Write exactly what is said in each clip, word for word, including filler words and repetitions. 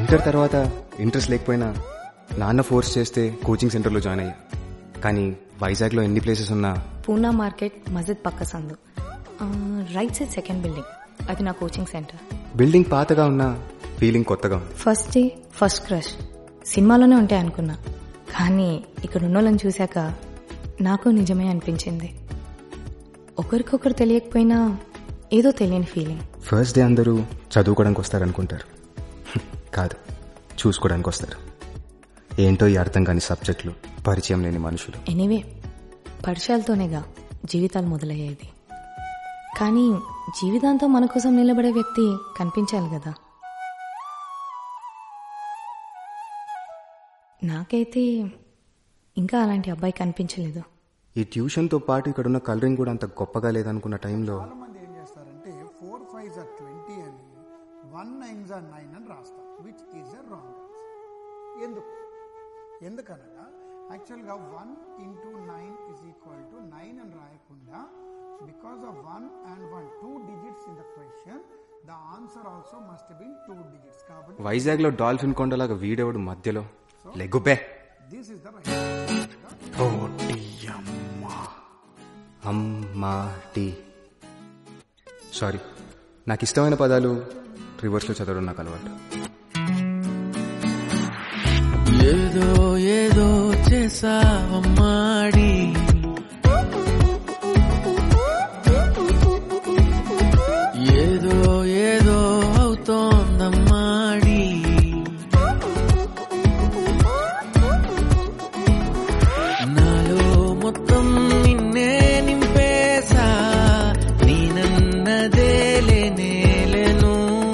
Inter తర్వాత interest లేకపోయినా నాన్న ఫోర్స్ చేస్తే కోచింగ్ సెంటర్లో జాయిన్ అయ్యా. కానీ వైజాగ్లో ఎన్ని ప్లేసెస్ ఉన్నా పూనా మార్కెట్ మజిద్ పక్క సందు రైట్ సైడ్ సెకండ్ బిల్డింగ్, అది నా కోచింగ్ సెంటర్. బిల్డింగ్ పాతగా ఉన్నా ఫీలింగ్ కొత్తగా. ఫస్ట్ డే ఫస్ట్ క్రష్ సినిమాలోనే ఉంటాయి అనుకున్నా, కానీ ఇక్కడ ఉన్న వాళ్ళని చూశాక నాకు నిజమే అనిపించింది. ఒకరికొకరు తెలియకపోయినా ఏదో తెలియని ఫీలింగ్. ఫస్ట్ డే అందరూ చదువుకోవడానికి వస్తారనుకుంటారు, కాదు చూసుకోవడానికి వస్తారు. ఏంటో ఈ అర్థం కాని సబ్జెక్టులు, పరిచయం లేని మనుషులు. ఎనీవే పరిచయాలతోనేగా జీవితాలు మొదలయ్యేది. కానీ జీవితాంతం మన కోసం నిలబడే వ్యక్తి కనిపించాలి కదా. నాకైతే ఇంకా అలాంటి అబ్బాయి కనిపించలేదు. ఈ ట్యూషన్తో పాటు ఇక్కడ ఉన్న కలరింగ్ కూడా అంత గొప్పగా లేదనుకున్న టైంలో చాలా మంది ఏం చేస్తారంటే ఫోర్ ఫైవ్ ఆర్ ట్వంటీ అని వన్ నైన్స్ ఆర్ నైన్ అని రాస్తారు, which is a wrong answer. ఎందుకు ఎందుకనగా యాక్చువల్గా one into nine is equal to nine అని రాయకుండా because of one and one two digits in the question, the answer also must been two digits. కాబట్టి వైజాగ్ లో dolphin కొండలాగా వీడేవాడు మధ్యలో లెగ్గుపే. This is the right. అమ్మా టీ. సారీ, నాకు ఇష్టమైన పదాలు రివర్స్లో చదవడం నాకు అలవాటు. ఏదో ఏదో చేసావమ్మాడి, ఏదో ఏదో అవుతోందమ్మాడి, నాలో మొత్తం నిన్నే నింపేసా, నేనన్నదే లేనేలేను,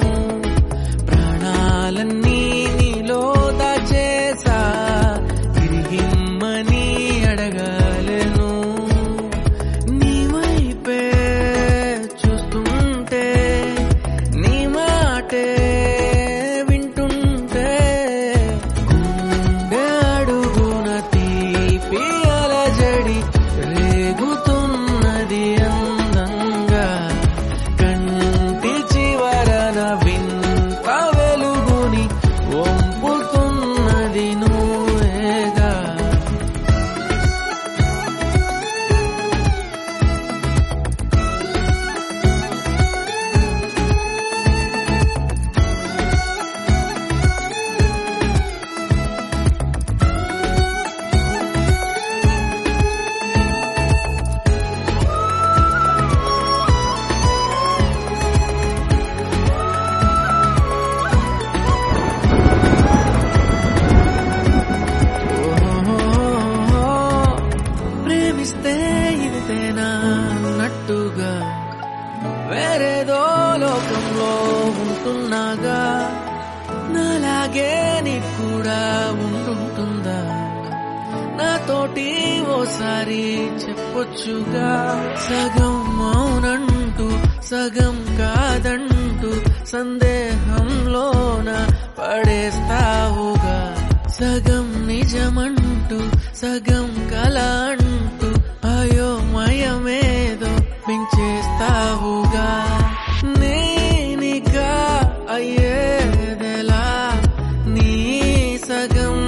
ప్రాణాలన్నీ నీలో దాచేసా, తిరిగిమ్మని అడగాలను, నీ వైపే చూస్తుంటే, నీ మాటే వింటుంటే, గుండె అడుగున తీపి అలజడి రేగుతున్నది అందంగా, కంటి చివరన వింత వెలుగుని వంపుతున్నది నువ్వేగా. ప్రేమిస్తే ఇంతేనా అన్నట్టుగా, వేరేదో లోకంలో ఉంటున్నాగా, నాలాగే నీకు కూడా ఉంటుందా, నాతోటి ఓసారి చెప్పొచ్చుగా. సగం మౌనంటూ సగం కాదంటూ సందేహంలోన పడేస్తావుగా, సగం నిజమంటూ సగం కల అంటూ అయోమయమేదో పెంచేస్తావుగా. నేనిక అయ్యేదెలా నీ సగం,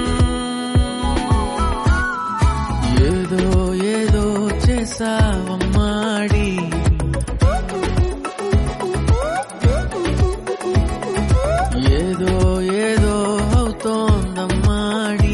ఏదో ఏదో చేసావమ్మాడి, ఏదో ఏదో అవుతోందమ్మాడి.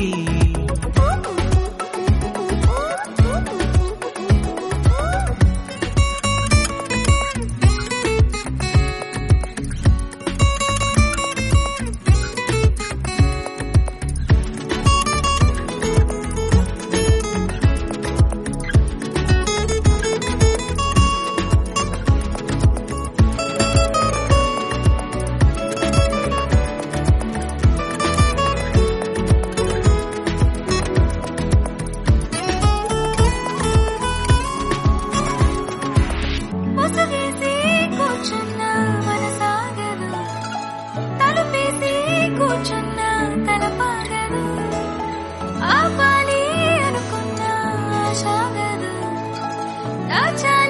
ఆపాలి అనుకున్నా సాగదు, దాచాలి